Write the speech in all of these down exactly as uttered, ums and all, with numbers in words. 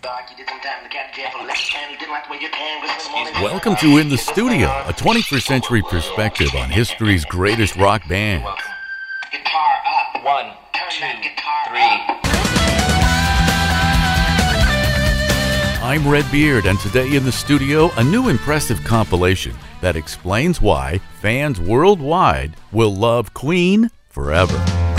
Welcome to In the Studio, a twenty-first century perspective on history's greatest rock bands. Guitar up. One, two, three. I'm Red Beard, and today in the studio, a new impressive compilation that explains why fans worldwide will love Queen forever.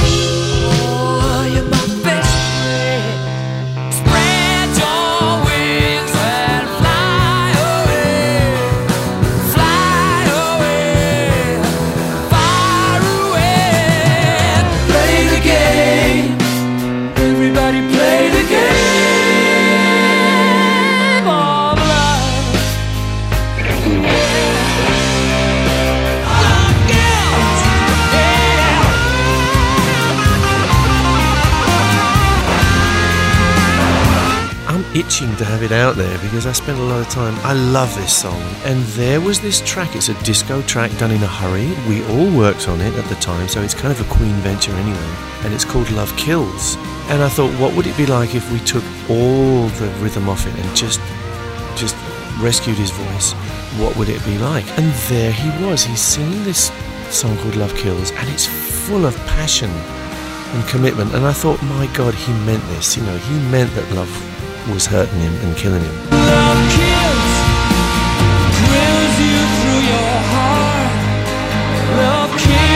Itching to have it out there because I spent a lot of time. I love this song, and there was this track. It's a disco track done in a hurry. We all worked on it at the time, so it's kind of a Queen venture anyway, and it's called Love Kills. And I thought, what would it be like if we took all the rhythm off it and just just rescued his voice? What would it be like? And there he was. He's singing this song called Love Kills, and it's full of passion and commitment. And I thought, my God, he meant this. You know, he meant that love was hurting him and killing him. Love kills, thrills you through your heart. Love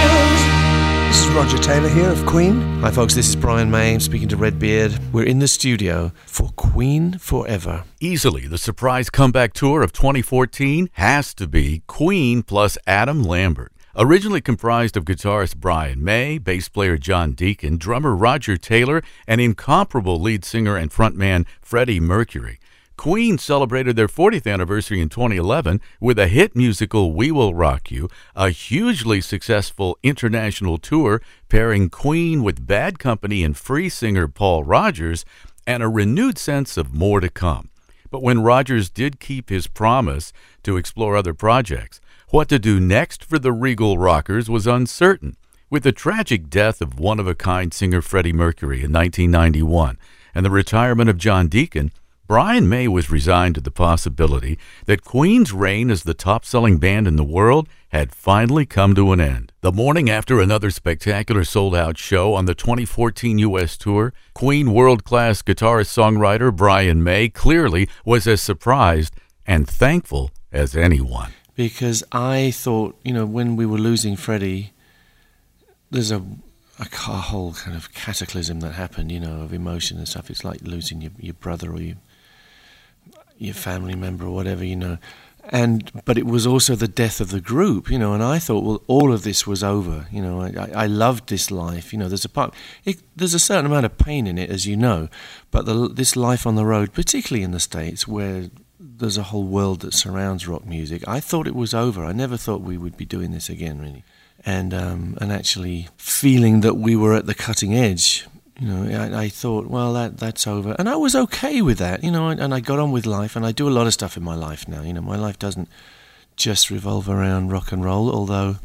kills. This is Roger Taylor here of Queen. Hi folks, this is Brian May. I'm speaking to Red Beard. We're in the studio for Queen Forever. Easily, the surprise comeback tour of twenty fourteen has to be Queen plus Adam Lambert. Originally comprised of guitarist Brian May, bass player John Deacon, drummer Roger Taylor, and incomparable lead singer and frontman Freddie Mercury, Queen celebrated their fortieth anniversary in twenty eleven with a hit musical We Will Rock You, a hugely successful international tour pairing Queen with Bad Company and free singer Paul Rodgers, and a renewed sense of more to come. But when Rodgers did keep his promise to explore other projects, what to do next for the Regal Rockers was uncertain. With the tragic death of one-of-a-kind singer Freddie Mercury in nineteen ninety-one and the retirement of John Deacon, Brian May was resigned to the possibility that Queen's reign as the top-selling band in the world had finally come to an end. The morning after another spectacular sold-out show on the twenty fourteen U S tour, Queen world-class guitarist-songwriter Brian May clearly was as surprised and thankful as anyone. Because I thought, you know, when we were losing Freddie, there's a, a, a whole kind of cataclysm that happened, you know, of emotion and stuff. It's like losing your, your brother or your, your family member or whatever, you know. And but it was also the death of the group, you know, and I thought, well, all of this was over, you know. I, I loved this life, you know. There's a part, it, there's a certain amount of pain in it, as you know, but the, this life on the road, particularly in the States, where there's a whole world that surrounds rock music. I thought it was over. I never thought we would be doing this again, really. And um, and actually feeling that we were at the cutting edge, you know, I, I thought, well, that that's over. And I was okay with that, you know, and, and I got on with life, and I do a lot of stuff in my life now. You know, my life doesn't just revolve around rock and roll, although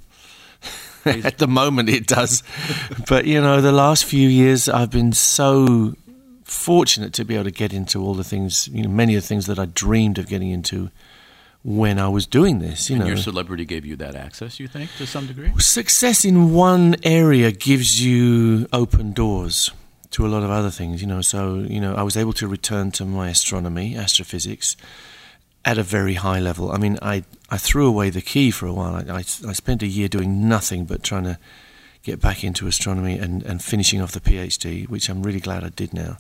at the moment it does. But, you know, the last few years I've been so fortunate to be able to get into all the things, you know, many of the things that I dreamed of getting into when I was doing this, you and know. Your celebrity gave you that access, you think, to some degree? Success in one area gives you open doors to a lot of other things, you know. So, you know, I was able to return to my astronomy, astrophysics, at a very high level. I mean, I, I threw away the key for a while. I, I, I spent a year doing nothing but trying to get back into astronomy and, and finishing off the PhD, which I'm really glad I did now.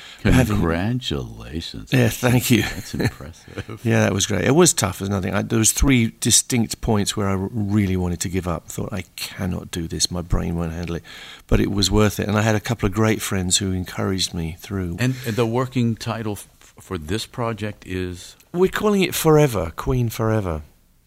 Congratulations. Yeah, thank you. That's impressive. Yeah, that was great. It was tough as nothing. I, there was three distinct points where I really wanted to give up. I thought, I cannot do this. My brain won't handle it. But it was worth it. And I had a couple of great friends who encouraged me through. And the working title f- for this project is? We're calling it Forever, Queen Forever.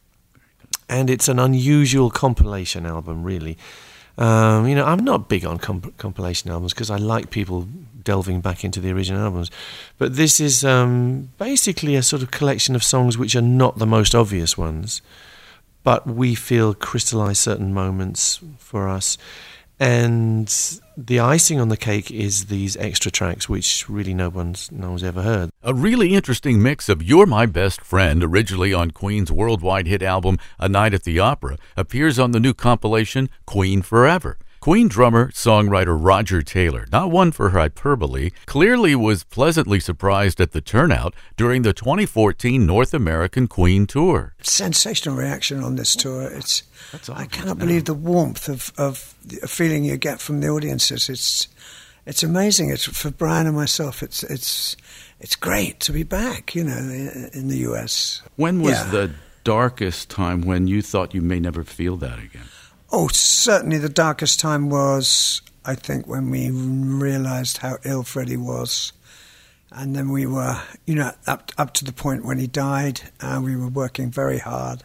And it's an unusual compilation album, really. Um, you know, I'm not big on comp- compilation albums because I like people delving back into the original albums. But this is um, basically a sort of collection of songs which are not the most obvious ones, but we feel crystallise certain moments for us. And the icing on the cake is these extra tracks, which really no one's no one's ever heard. A really interesting mix of You're My Best Friend, originally on Queen's worldwide hit album A Night at the Opera, appears on the new compilation Queen Forever. Queen drummer, songwriter Roger Taylor, not one for hyperbole, clearly was pleasantly surprised at the turnout during the twenty fourteen North American Queen tour. Sensational reaction on this tour. It's That's I cannot believe the warmth of, of the feeling you get from the audiences. It's it's amazing. It's for Brian and myself. It's it's it's great to be back. You know, in, in the U S. When was Yeah. the darkest time when you thought you may never feel that again? Oh, certainly the darkest time was, I think, when we realised how ill Freddie was. And then we were, you know, up up to the point when he died, uh, we were working very hard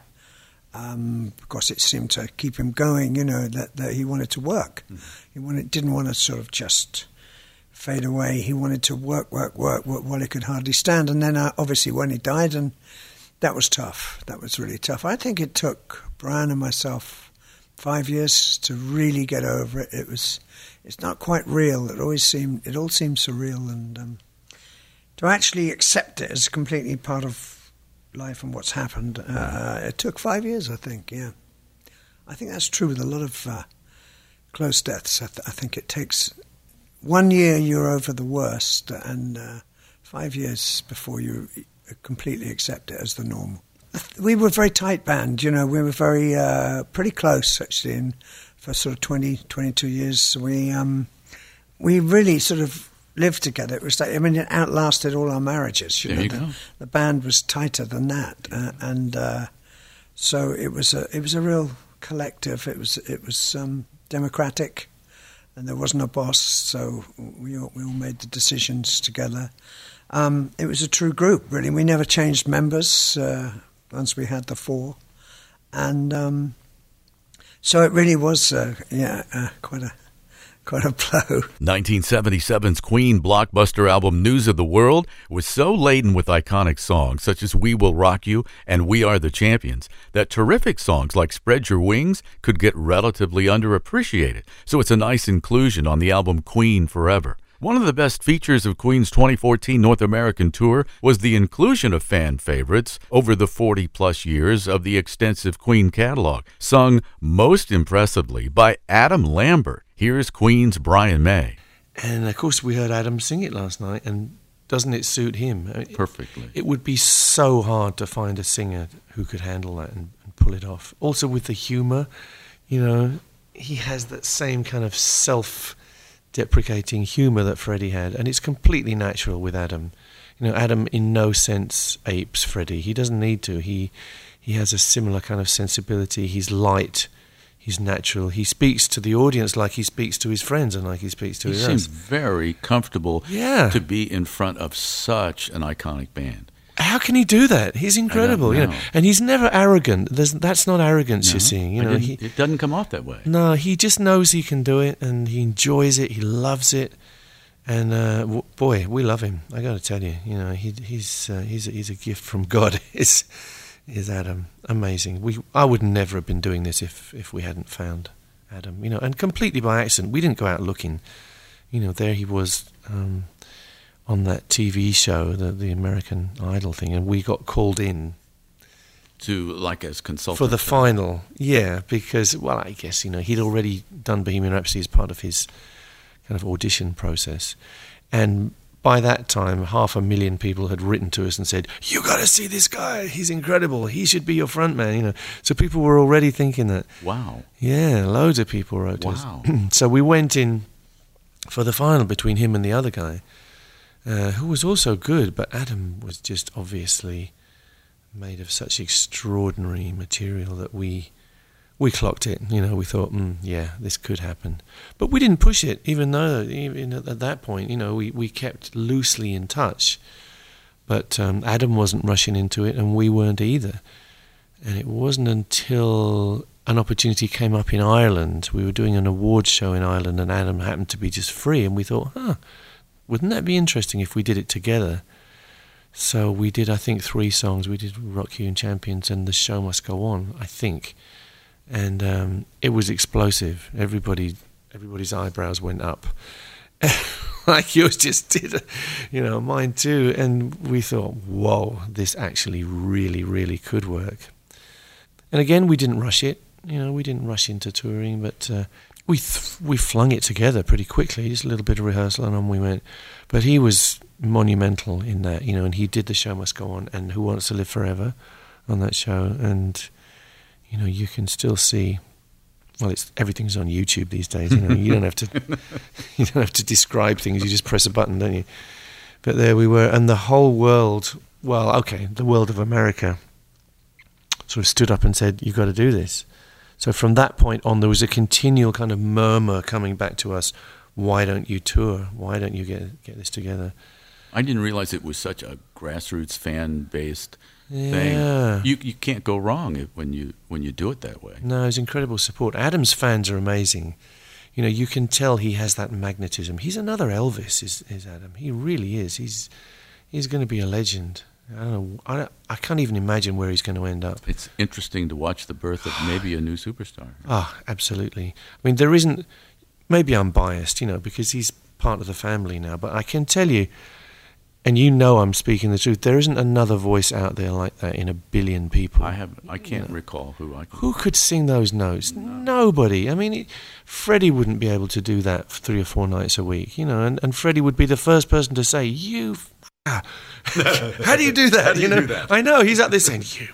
um, because it seemed to keep him going, you know, that, that he wanted to work. Mm-hmm. He wanted, didn't want to sort of just fade away. He wanted to work, work, work, work while he could hardly stand. And then uh, obviously when he died, and that was tough. That was really tough. I think it took Brian and myself five years to really get over it. It was, it's not quite real. It always seemed, it all seemed surreal, and um, to actually accept it as completely part of life and what's happened, uh, it took five years, I think. Yeah, I think that's true with a lot of uh, close deaths. I, th- I think it takes one year you're over the worst, and uh, five years before you completely accept it as the normal. We were a very tight band, you know, we were very, uh, pretty close actually, and for sort of twenty, twenty-two years, we um, we really sort of lived together. It was like, I mean, it outlasted all our marriages. You there know, you the, go. The band was tighter than that, uh, and uh, so it was a it was a real collective. It was it was um, democratic, and there wasn't a boss, so we all, we all made the decisions together. Um, it was a true group, really. We never changed members. Uh, once we had the four, and um, so it really was, uh, yeah, uh, quite a quite a blow. nineteen seventy-seven's Queen blockbuster album News of the World was so laden with iconic songs such as We Will Rock You and We Are the Champions that terrific songs like Spread Your Wings could get relatively underappreciated, so it's a nice inclusion on the album Queen Forever. One of the best features of Queen's twenty fourteen North American tour was the inclusion of fan favorites over the forty-plus years of the extensive Queen catalog, sung most impressively by Adam Lambert. Here's Queen's Brian May. And, of course, we heard Adam sing it last night, and doesn't it suit him? I mean, Perfectly. It, it would be so hard to find a singer who could handle that and, and pull it off. Also with the humour, you know, he has that same kind of self- deprecating humour that Freddie had, and it's completely natural with Adam. You know, Adam in no sense apes Freddie. He doesn't need to. He he has a similar kind of sensibility. He's light. He's natural. He speaks to the audience like he speaks to his friends and like he speaks to He his seems us. very comfortable Yeah. to be in front of such an iconic band. How can he do that? He's incredible, you know. know. And he's never arrogant. There's, that's not arrogance No, you're seeing. You I know, didn't- he, it doesn't come off that way. No, he just knows he can do it, and he enjoys it. He loves it, and uh, w- boy, we love him. I got to tell you, you know, he, he's uh, he's a, he's a gift from God. is is Adam amazing? We I would never have been doing this if if we hadn't found Adam. You know, and completely by accident. We didn't go out looking. You know, there he was um, on that T V show, the the American Idol thing, and we got called in. To, like, as consultant. For the final, yeah, because, well, I guess, you know, he'd already done Bohemian Rhapsody as part of his kind of audition process. And by that time, half a million people had written to us and said, you got to see this guy, he's incredible, he should be your front man, you know. So people were already thinking that. Wow. Yeah, loads of people wrote to Wow. us. So we went in for the final between him and the other guy, uh, who was also good, but Adam was just obviously made of such extraordinary material that we we clocked it. You know, we thought, mm, yeah, this could happen. But we didn't push it, even though, even at that point, you know, we, we kept loosely in touch. But um, Adam wasn't rushing into it, and we weren't either. And it wasn't until an opportunity came up in Ireland. We were doing an awards show in Ireland, and Adam happened to be just free, and we thought, huh, wouldn't that be interesting if we did it together? So we did, I think, three songs. We did Rock You and Champions and The Show Must Go On, I think. And um, it was explosive. Everybody everybody's eyebrows went up. Like yours just did, you know, mine too. And we thought, whoa, this actually really, really could work. And again, we didn't rush it. You know, we didn't rush into touring, but uh, we th- we flung it together pretty quickly. Just a little bit of rehearsal and on we went. But he was monumental in that, you know, and he did The Show Must Go On and Who Wants to Live Forever on that show. And, you know, you can still see... Well, it's everything's on YouTube these days. You know, you don't have to you don't have to describe things. You just press a button, don't you? But there we were, and the whole world. Well, okay, the world of America sort of stood up and said, "You've got to do this." So from that point on, there was a continual kind of murmur coming back to us. Why don't you tour? Why don't you get get this together? I didn't realize it was such a grassroots fan-based Yeah. thing. You you can't go wrong if, when you when you do it that way. No, it's incredible support. Adam's fans are amazing. You know, you can tell he has that magnetism. He's another Elvis, is, is Adam. He really is. He's he's going to be a legend. I don't know. I, don't, I can't even imagine where he's going to end up. It's interesting to watch the birth of maybe a new superstar. Ah, absolutely. I mean, there isn't... Maybe I'm biased, you know, because he's part of the family now, but I can tell you, and you know I'm speaking the truth, there isn't another voice out there like that in a billion people. I have. I can't You know. recall who I. Can. Who could sing those notes? No. Nobody. I mean, it, Freddie wouldn't be able to do that for three or four nights a week, you know, and, and Freddie would be the first person to say, you... F- How do you do that? How do you know, do that? I know, he's up there saying, you...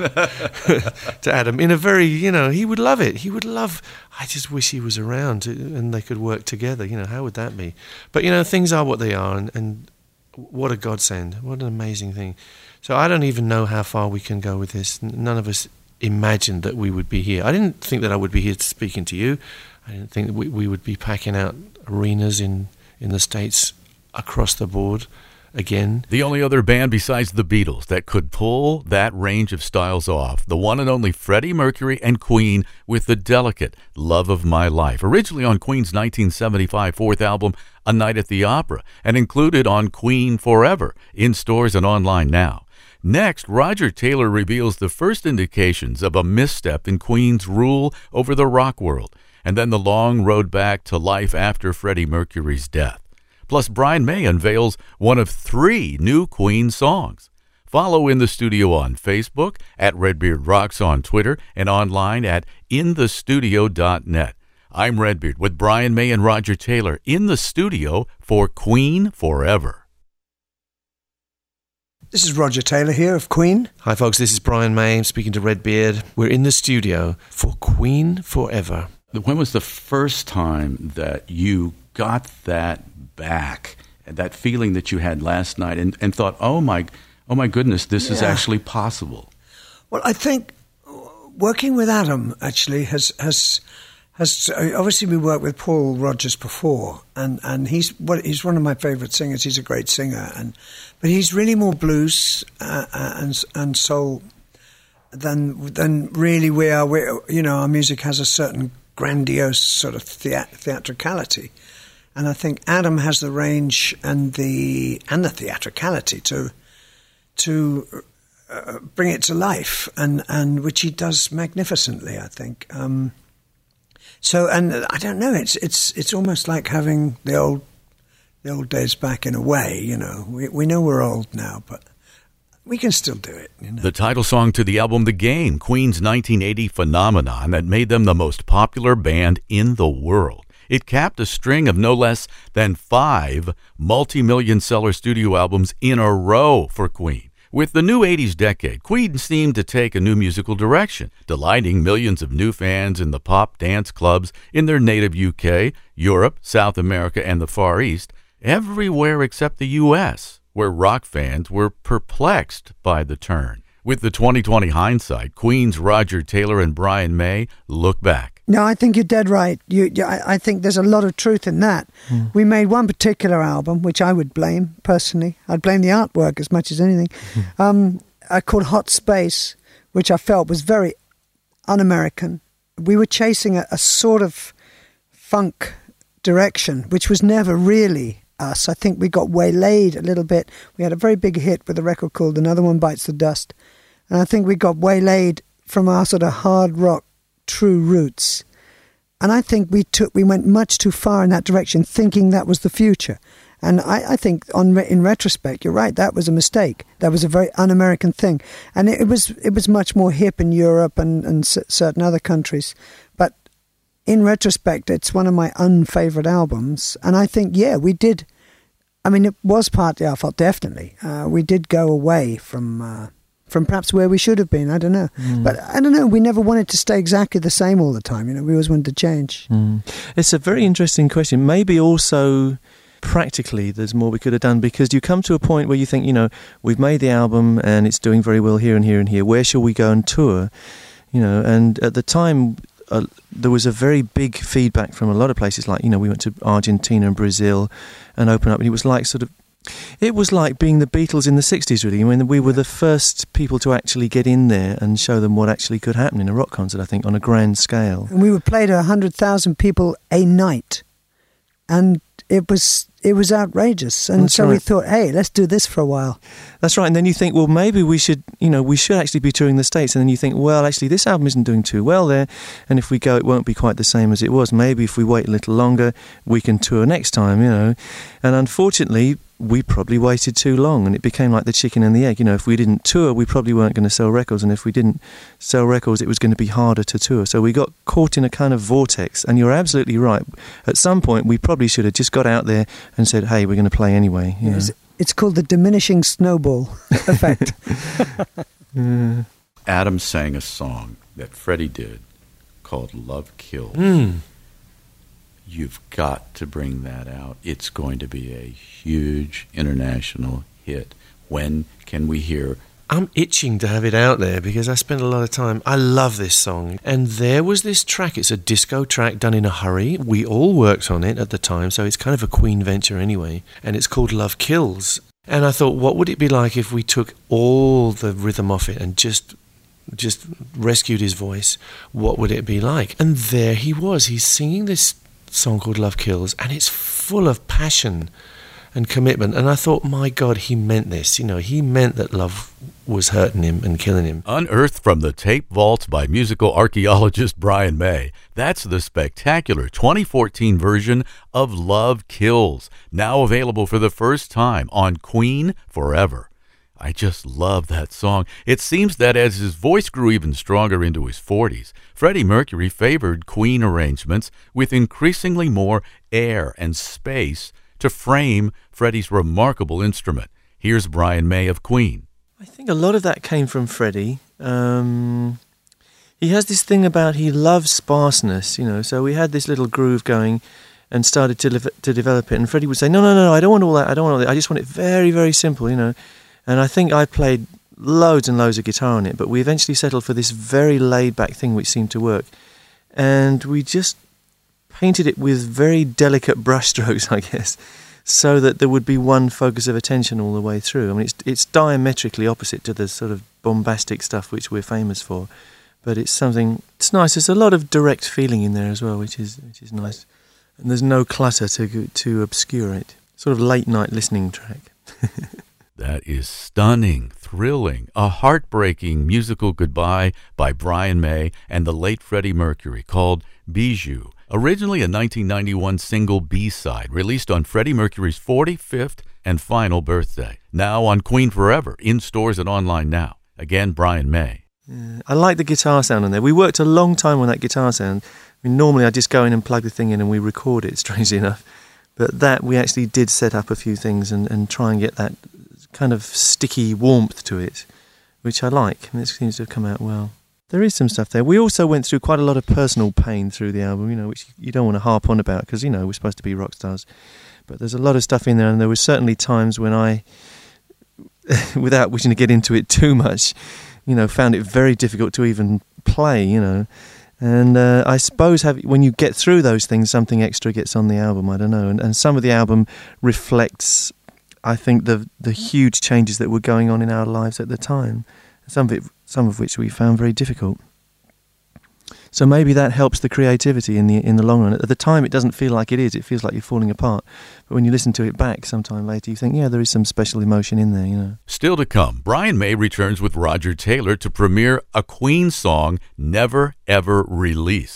to Adam, in a very, you know, he would love it. He would love... I just wish he was around to, and they could work together, you know, how would that be? But, you know, things are what they are, and... and what a godsend. What an amazing thing. So I don't even know how far we can go with this. None of us imagined that we would be here. I didn't think that I would be here speaking to you. I didn't think that we, we would be packing out arenas in, in the States across the board again. The only other band besides the Beatles that could pull that range of styles off, the one and only Freddie Mercury and Queen with the delicate Love of My Life, originally on Queen's nineteen seventy-five fourth album, A Night at the Opera, and included on Queen Forever, in stores and online now. Next, Roger Taylor reveals the first indications of a misstep in Queen's rule over the rock world, and then the long road back to life after Freddie Mercury's death. Plus, Brian May unveils one of three new Queen songs. Follow In the Studio on Facebook, at Redbeard Rocks on Twitter, and online at in the studio dot net. I'm Redbeard with Brian May and Roger Taylor in the studio for Queen Forever. This is Roger Taylor here of Queen. Hi folks, this is Brian May. I'm speaking to Redbeard. We're in the studio for Queen Forever. When was the first time that you got that back, that feeling that you had last night, and, and thought, oh my, oh my goodness, this Yeah. is actually possible? Well, I think working with Adam actually has has has obviously we worked with Paul Rodgers before, and, and he's well, he's one of my favourite singers. He's a great singer, and but he's really more blues uh, and and soul than than really we are. We, you know, our music has a certain grandiose sort of thea- theatricality. And I think Adam has the range and the and the theatricality to to uh, bring it to life, and, and which he does magnificently, I think. Um, so, and I don't know, it's it's it's almost like having the old the old days back in a way. You know, we we know we're old now, but we can still do it. You know? The title song to the album The Game, Queen's nineteen eighty phenomenon that made them the most popular band in the world. It capped a string of no less than five multi-million seller studio albums in a row for Queen. With the new eighties decade, Queen seemed to take a new musical direction, delighting millions of new fans in the pop dance clubs in their native U K, Europe, South America, and the Far East, everywhere except the U S, where rock fans were perplexed by the turn. With the twenty twenty hindsight, Queen's Roger Taylor and Brian May look back. No, I think you're dead right. You, you, I, I think there's a lot of truth in that. Mm. We made one particular album, which I would blame, personally. I'd blame the artwork as much as anything, mm. um, uh, called Hot Space, which I felt was very un-American. We were chasing a, a sort of funk direction, which was never really us. I think we got waylaid a little bit. We had a very big hit with a record called Another One Bites the Dust. And I think we got waylaid from our sort of hard rock true roots, and I think we took we went much too far in that direction, thinking that was the future. And I, I think, on in retrospect, you're right. That was a mistake. That was a very un-American thing, and it, it was it was much more hip in Europe and and c- certain other countries. But in retrospect, it's one of my unfavourite albums. And I think, yeah, we did. I mean, it was partly our fault, definitely. Uh, we did go away from uh, from perhaps where we should have been. I don't know, mm. but I don't know. We never wanted to stay exactly the same all the time. You know, we always wanted to change. Mm. It's a very interesting question. Maybe also, practically, there's more we could have done, because you come to a point where you think, you know, we've made the album and it's doing very well here and here and here. Where shall we go and tour? You know, and at the time, uh, there was a very big feedback from a lot of places. Like, you know, we went to Argentina and Brazil and opened up, and it was like sort of, it was like being the Beatles in the sixties, really. I mean, we were the first people to actually get in there and show them what actually could happen in a rock concert, I think, on a grand scale. And we were played to one hundred thousand people a night, and it was it was outrageous. And That's so right. we thought, hey, let's do this for a while. That's right. And then you think, well, maybe we should, you know, we should actually be touring the States. And then you think, well, actually, this album isn't doing too well there. And if we go, it won't be quite the same as it was. Maybe if we wait a little longer, we can tour next time, you know. And unfortunately, we probably waited too long, and it became like the chicken and the egg. You know, if we didn't tour, we probably weren't going to sell records, and if we didn't sell records, it was going to be harder to tour. So we got caught in a kind of vortex, and you're absolutely right. At some point, we probably should have just got out there and said, hey, we're going to play anyway. You know? It's, it's called the diminishing snowball effect. uh. Adam sang a song that Freddie did called Love Kills. Mm. You've got to bring that out. It's going to be a huge international hit. When can we hear? I'm itching to have it out there because I spent a lot of time. I love this song. And there was this track. It's a disco track done in a hurry. We all worked on it at the time, so it's kind of a Queen venture anyway. And it's called Love Kills. And I thought, what would it be like if we took all the rhythm off it and just just rescued his voice? What would it be like? And there he was. He's singing this song called Love Kills, and it's full of passion and commitment. And I thought, my God, he meant this. You know, he meant that love was hurting him and killing him. Unearthed from the tape vaults by musical archaeologist Brian May, that's the spectacular twenty fourteen version of Love Kills, now available for the first time on Queen Forever. I just love that song. It seems that as his voice grew even stronger into his forties, Freddie Mercury favored Queen arrangements with increasingly more air and space to frame Freddie's remarkable instrument. Here's Brian May of Queen. I think a lot of that came from Freddie. Um, he has this thing about he loves sparseness, you know, so we had this little groove going and started to, live, to develop it, and Freddie would say, no, no, no, I don't want all that, I don't want all that, I just want it very, very simple, you know. And I think I played loads and loads of guitar on it, but we eventually settled for this very laid-back thing which seemed to work. And we just painted it with very delicate brushstrokes, I guess, so that there would be one focus of attention all the way through. I mean, it's it's diametrically opposite to the sort of bombastic stuff which we're famous for, but it's something, it's nice. There's a lot of direct feeling in there as well, which is which is nice. And there's no clutter to to obscure it. Sort of late-night listening track. That is stunning, thrilling, a heartbreaking musical goodbye by Brian May and the late Freddie Mercury called Bijou. Originally a nineteen ninety-one single B-side released on Freddie Mercury's forty-fifth and final birthday. Now on Queen Forever, in stores and online now. Again, Brian May. Yeah, I like the guitar sound on there. We worked a long time on that guitar sound. I mean, normally I just go in and plug the thing in and we record it, strangely enough. But that, we actually did set up a few things and, and try and get that kind of sticky warmth to it, which I like, and it seems to have come out well. There is some stuff there. We also went through quite a lot of personal pain through the album, you know, which you don't want to harp on about because, you know, we're supposed to be rock stars. But there's a lot of stuff in there, and there were certainly times when I, without wishing to get into it too much, you know, found it very difficult to even play, you know. And uh, I suppose have, when you get through those things, something extra gets on the album, I don't know. And, and some of the album reflects, I think, the the huge changes that were going on in our lives at the time, some of it, some of which we found very difficult. So maybe that helps the creativity in the in the long run. At the time, it doesn't feel like it is; it feels like you're falling apart. But when you listen to it back sometime later, you think, yeah, there is some special emotion in there, you know. Still to come, Brian May returns with Roger Taylor to premiere a Queen song never ever released.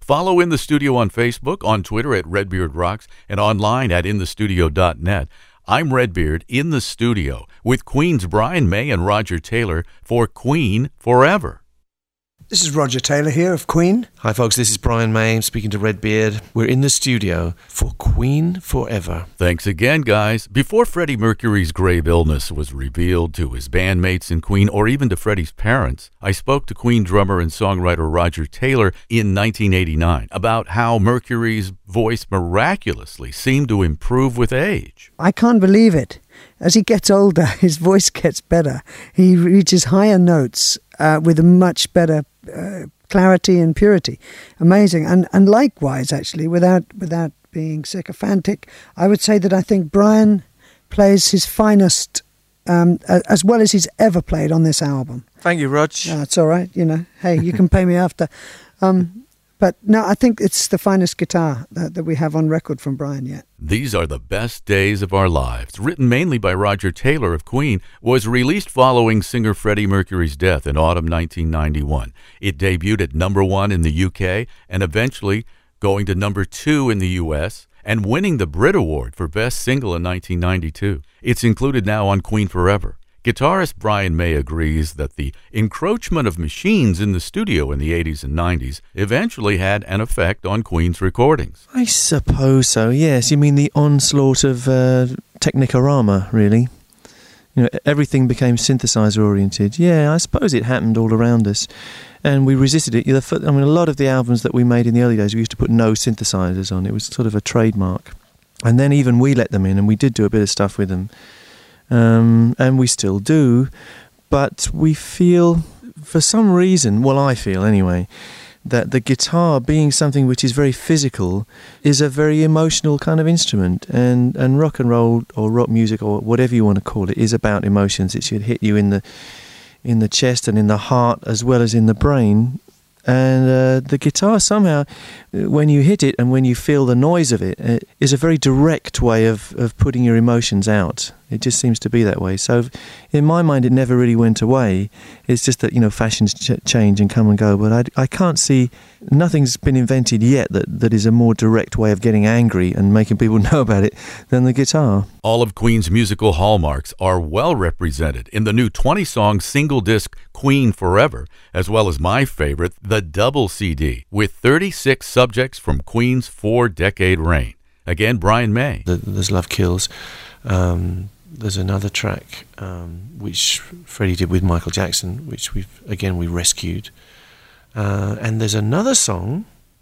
Follow In the Studio on Facebook, on Twitter at Redbeard Rocks, and online at in the studio dot net. I'm Redbeard in the studio with Queen's Brian May and Roger Taylor for Queen Forever. This is Roger Taylor here of Queen. Hi folks, this is Brian May. I'm speaking to Redbeard. We're in the studio for Queen Forever. Thanks again, guys. Before Freddie Mercury's grave illness was revealed to his bandmates in Queen or even to Freddie's parents, I spoke to Queen drummer and songwriter Roger Taylor in nineteen eighty-nine about how Mercury's voice miraculously seemed to improve with age. I can't believe it. As he gets older, his voice gets better. He reaches higher notes uh, with a much better uh, clarity and purity. Amazing. And and likewise, actually, without without being sycophantic, I would say that I think Brian plays his finest um, as well as he's ever played on this album. Thank you, Rog. Uh, it's all right, you know. Hey, you can pay me after. Um, But no, I think it's the finest guitar that, that we have on record from Brian yet. These Are the Best Days of Our Lives, written mainly by Roger Taylor of Queen, was released following singer Freddie Mercury's death in autumn nineteen ninety-one. It debuted at number one in the U K and eventually going to number two in the U S and winning the Brit Award for Best Single in nineteen ninety-two. It's included now on Queen Forever. Guitarist Brian May agrees that the encroachment of machines in the studio in the eighties and nineties eventually had an effect on Queen's recordings. I suppose so, yes. You mean the onslaught of uh, Technicorama, really? You know, everything became synthesizer-oriented. Yeah, I suppose it happened all around us. And we resisted it. I mean, a lot of the albums that we made in the early days, we used to put no synthesizers on. It was sort of a trademark. And then even we let them in, and we did do a bit of stuff with them. Um, and we still do, but we feel, for some reason, well I feel anyway, that the guitar, being something which is very physical, is a very emotional kind of instrument, and, and rock and roll or rock music or whatever you want to call it is about emotions. It should hit you in the in the chest and in the heart as well as in the brain. And uh, the guitar somehow, when you hit it and when you feel the noise of it, it is a very direct way of, of putting your emotions out. It just seems to be that way. So in my mind, it never really went away. It's just that, you know, fashions ch- change and come and go. But I, I can't see, nothing's been invented yet that, that is a more direct way of getting angry and making people know about it than the guitar. All of Queen's musical hallmarks are well represented in the new twenty-song single-disc Queen Forever, as well as my favorite, the double C D, with thirty-six subjects from Queen's four-decade reign. Again, Brian May. There's Love Kills. Um, there's another track um, which Freddie did with Michael Jackson, which we've again we rescued. Uh, and there's another song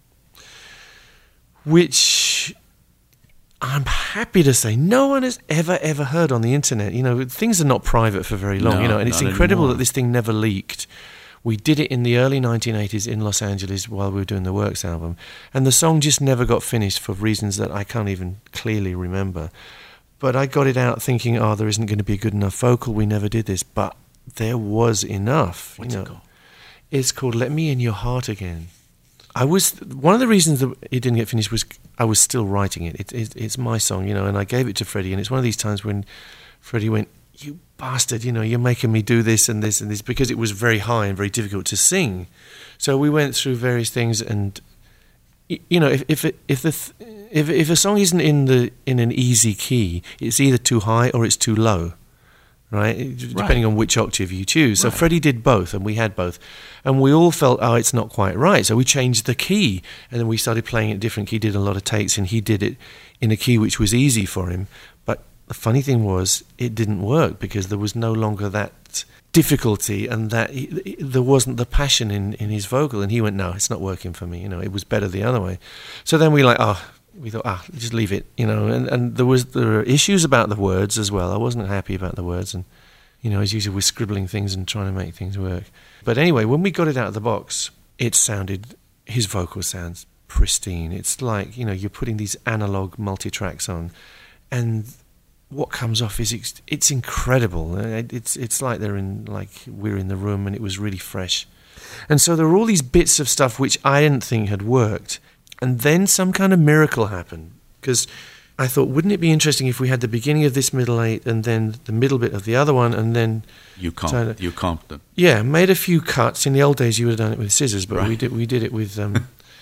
which I'm happy to say no one has ever, ever heard on the internet. You know, things are not private for very long, no, you know, and it's incredible anymore. that this thing never leaked. We did it in the early nineteen eighties in Los Angeles while we were doing the Works album, and the song just never got finished for reasons that I can't even clearly remember. But I got it out thinking, oh, there isn't going to be a good enough vocal, we never did this, but there was enough. What's you know. it called? It's called Let Me In Your Heart Again. I was one of the reasons that it didn't get finished was I was still writing it. It, it. It's my song, you know, and I gave it to Freddie, and it's one of these times when Freddie went, "You bastard, you know, you're making me do this and this and this," because it was very high and very difficult to sing. So we went through various things, and you know, if if it, if the if if a song isn't in the in an easy key, it's either too high or it's too low. Right, depending right. on which octave you choose. So right. Freddie did both, and we had both, and we all felt, oh, it's not quite right. So we changed the key, and then we started playing it different. He did a lot of takes, and he did it in a key which was easy for him. But the funny thing was, it didn't work because there was no longer that difficulty, and that he, there wasn't the passion in, in his vocal. And he went, no, it's not working for me. You know, it was better the other way. So then we like, oh. We thought, ah, just leave it, you know. And, and there was there were issues about the words as well. I wasn't happy about the words, and you know, as usual, we're scribbling things and trying to make things work. But anyway, when we got it out of the box, it sounded, his vocal sounds pristine. It's like, you know, you're putting these analog multi-tracks on, and what comes off is it's, it's incredible. It's it's like they're in, like we're in the room, and it was really fresh. And so there were all these bits of stuff which I didn't think had worked. And then some kind of miracle happened, because I thought, wouldn't it be interesting if we had the beginning of this middle eight and then the middle bit of the other one, and then you comped, you comped them. Yeah, made a few cuts. In the old days, you would have done it with scissors, but right. we did we did it with um,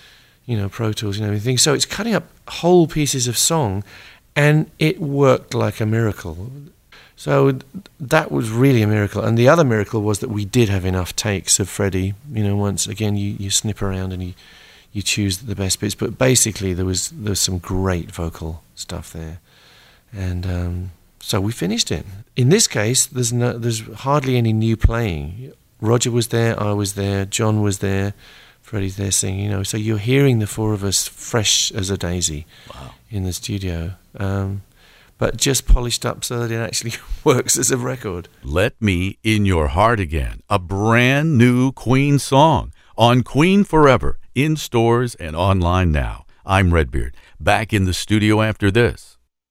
you know, Pro Tools and everything. So it's cutting up whole pieces of song, and it worked like a miracle. So th- that was really a miracle. And the other miracle was that we did have enough takes of Freddie. You know, once again, you, you snip around and you, you choose the best bits. But basically, there was there was some great vocal stuff there. And um, so we finished it. In this case, there's no, there's hardly any new playing. Roger was there, I was there, John was there, Freddie's there singing, you know. So you're hearing the four of us fresh as a daisy. Wow. In the studio. Um, but just polished up so that it actually works as a record. Let Me In Your Heart Again, a brand new Queen song on Queen Forever, in stores and online now. I'm Redbeard, back in the studio after this.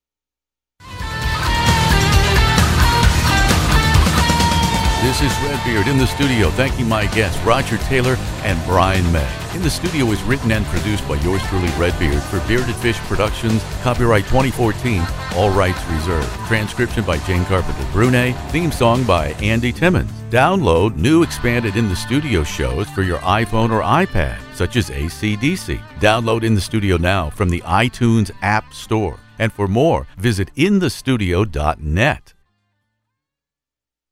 This is Redbeard in the studio, thanking my guests, Roger Taylor and Brian May. In the Studio is written and produced by yours truly, Redbeard, for Bearded Fish Productions, copyright twenty fourteen, all rights reserved. Transcription by Jane Carpenter Brunet, theme song by Andy Timmons. Download new expanded In the Studio shows for your iPhone or iPad, such as A C D C. Download In the Studio now from the iTunes App Store. And for more, visit in the studio dot net.